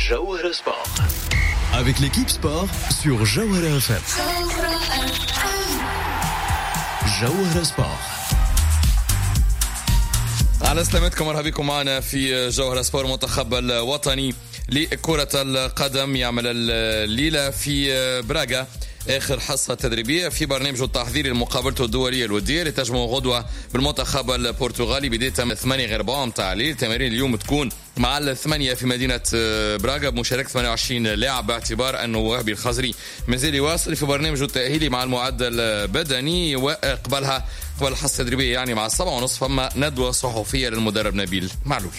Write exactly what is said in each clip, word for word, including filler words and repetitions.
Jawhara Sport. Avec l'équipe sport sur Jawhara F M. Jawhara Sport. على سلامتكم، مرحبا بكم معنا في جوهرة سبور. منتخب الوطني لكرة القدم يعمل الليلة في براغا آخر حصة تدريبية في برنامجه التحضيري لمقابلته الدولية الودية اللي تجمع غدوة بالمنتخب البرتغالي بداية من ثمانية غير ربع متاع الليل. تمارين اليوم تكون مع الثمانية في مدينة براغا بمشاركة ثمانية وعشرين لاعب، باعتبار أنه وهبي الخزري مازال يواصل في برنامجه التأهيلي مع المعدل البدني، وقبلها قبل الحصة التدريبية يعني مع السبعة ونصف فما ندوة صحفية للمدرب نبيل معلول.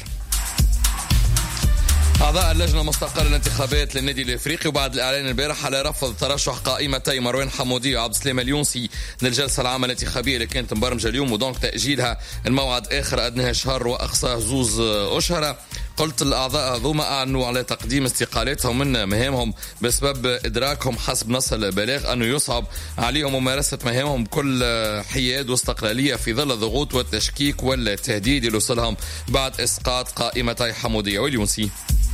أعضاء اللجنة المستقلة للانتخابات للنادي الإفريقي وبعد الإعلان البارح على رفض ترشح قائمتي مروان حمودي وعبد السلام اليونسي للجلسة العامة الانتخابية اللي كانت مبرمجة اليوم، ودونك تأجيلها الموعد آخر أدناها شهر وأقصاه زوز أشهر. قلت الأعضاء هذوما أعنوا على تقديم استقالتهم من مهامهم بسبب إدراكهم حسب نص البلاغ أنه يصعب عليهم ممارسة مهامهم بكل حياد واستقلالية في ظل الضغوط والتشكيك والتهديد اللي وصلهم بعد إسقاط قائمتي حمودية واليونسي.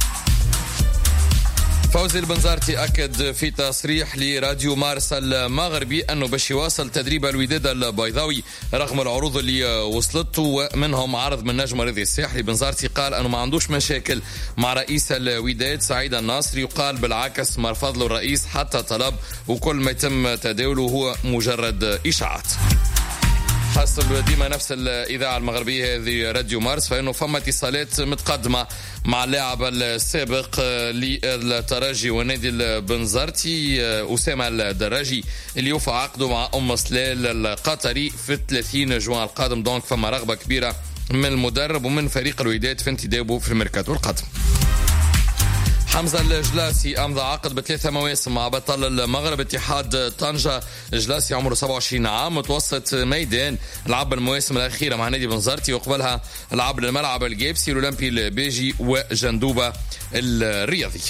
فوزي البنزرتي أكد في تصريح لراديو مارس المغربي أنه باش يواصل تدريب الوداد البيضاوي رغم العروض اللي وصلته ومنهم عرض من نجم رضي الساحلي. بنزرتي قال أنه ما عندوش مشاكل مع رئيس الوداد سعيد الناصري، يقال بالعكس ما رفض له الرئيس حتى طلب، وكل ما يتم تداوله هو مجرد إشاعات. حسب ديما نفس الإذاعة المغربية هذه راديو مارس فإنه فما اتصالات متقدمة مع اللاعب السابق للترجي والنادي البنزرتي أسامة الدراجي اللي يوفى عقده مع أم سلال القطري في ثلاثين جوان القادم. دونك فما رغبة كبيرة من المدرب ومن فريق الوداد في انتدابه في الميركاتو القادم. حمزة الجلاسي أمضى عقد بثلاثة مواسم مع بطل المغرب اتحاد طنجة. الجلاسي عمره سبعة وعشرين عام، متوسط ميدان، لعب المواسم الأخيرة مع نادي بنزرتي وقبلها لعب الملعب الجيبسي والأولمبي البيجي وجندوبة الرياضية.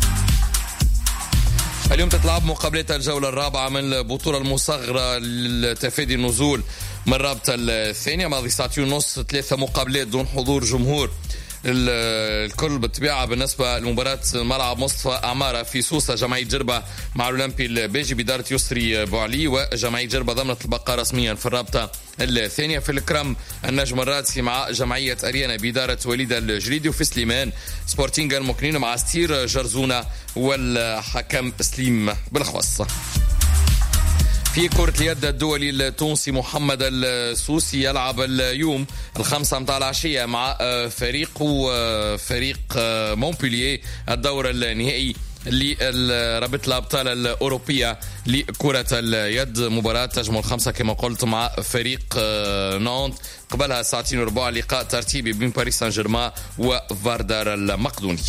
اليوم تتلعب مقابلة الجولة الرابعة من البطولة المصغرة للتفادي النزول من الرابطة الثانية. ماضي ساعتين ونص ثلاثة مقابلات دون حضور جمهور الكل بالطبيعة. بالنسبة لمباراة ملعب مصطفى أعمارة في سوسة جمعية جربة مع الأولمبي البيجي بدارة يسري بوعلي، وجمعية جربة ضمنت البقاء رسميا في الرابطة الثانية. في الكرم النجم الرادسي مع جمعية أريانا بدارة وليد الجريدي، وفي سليمان سبورتينغ المكنين مع ستير جرزونة والحكم سليم بالخواص. في كرة اليد الدولي التونسي محمد السوسي يلعب اليوم الخمسة متاع العشية مع فريقه فريق مونبولييه الدور النهائي لرابطة الأبطال الأوروبية لكرة اليد. مباراة تجمع الخمسة كما قلت مع فريق نانت، قبلها ساعتين وربع لقاء ترتيبي بين باريس سان جيرمان وفاردار المقدوني.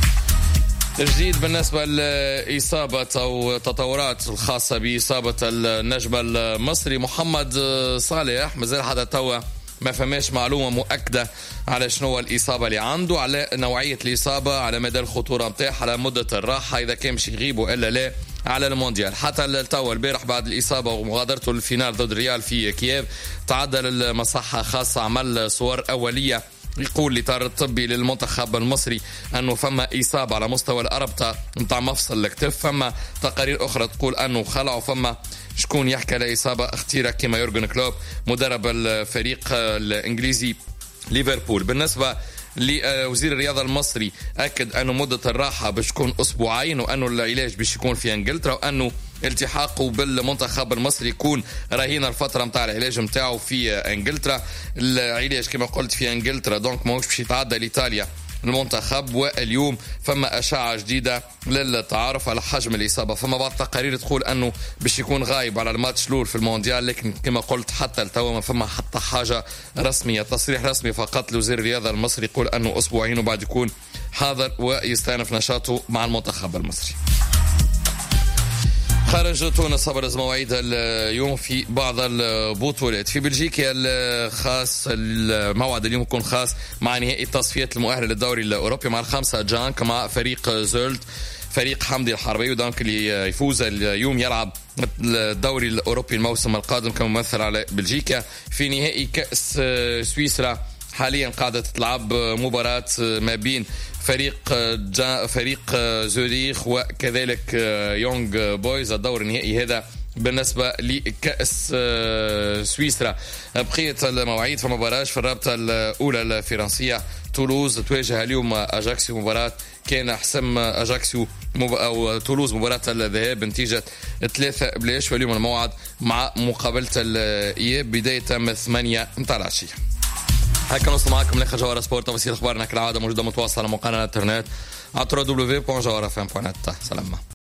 جديد بالنسبة لإصابة أو تطورات الخاصة بإصابة النجم المصري محمد صالح. مازال حتى توا ما فماش معلومة مؤكدة على شنو الإصابة اللي عنده، على نوعية الإصابة، على مدى الخطورة متاعها، على مدة الراحة، إذا كان مش يغيبوا إلا لا على المونديال. حتى التوا البارح بعد الإصابة ومغادرته للفينال ضد ريال في كييف تعدى للمصحة خاصة، عمل صور أولية يقول لطار الطبي للمنتخب المصري أنه فما إصابة على مستوى الأربطة متاع مفصل الكتف. فما تقارير أخرى تقول أنه خلع، وفما شكون يحكي على إصابة اختيرة كما يورجن كلوب مدرب الفريق الإنجليزي ليفربول. بالنسبة لوزير الرياضة المصري أكد أنه مدة الراحة باش تكون أسبوعين، وأنه العلاج باش يكون في إنجلترا، وأنه التحاقه بالمنتخب المصري يكون رهين الفترة متاع العلاج متاعه في إنجلترا. العلاج كما قلت في إنجلترا، دونك ماهوش باش يتعدى لإيطاليا المنتخب. واليوم فما أشعة جديدة للتعارف على حجم الإصابة. فما بعض التقارير تقول أنه باش يكون غايب على الماتش الأول في المونديال، لكن كما قلت حتى التوا ما فما حتى حاجة رسمية، تصريح رسمي فقط لوزير الرياضة المصري يقول أنه أسبوعين وبعد يكون حاضر ويستأنف نشاطه مع المنتخب المصري. خارج تونس أبرز مواعيد اليوم في بعض البطولات. في بلجيكا الخاص الموعد اليوم يكون خاص مع نهائي تصفيات المؤهلة للدوري الأوروبي مع الخمسة جانك مع فريق زولت فريق حمدي الحربي، ودانك اللي يفوز اليوم يلعب الدوري الأوروبي الموسم القادم كممثل على بلجيكا. في نهائي كأس سويسرا حاليا قاعدة تلعب مباراة ما بين فريق جا فريق زوريخ وكذلك يونغ بويز. الدور النهائي هذا بالنسبة لكأس سويسرا. بقية المواعيد في مباراة في الرابطة الأولى الفرنسية، تولوز تواجه اليوم أجاكسيو، مباراة كان حسم أجاكسيو مب... أو تولوز مباراة الذهاب بنتيجة ثلاثة بلاش، واليوم الموعد مع مقابلة الإياب بداية من ثمانية متاع العشية. هكا نوصل معكم لاخر جوهرة سبورت. تفاصيل اخبارنا كالعادة موجودة متواصلة على موقعنا الانترنت على دبليو دبليو دبليو دوت جوهرة اف ام دوت نت. سلام.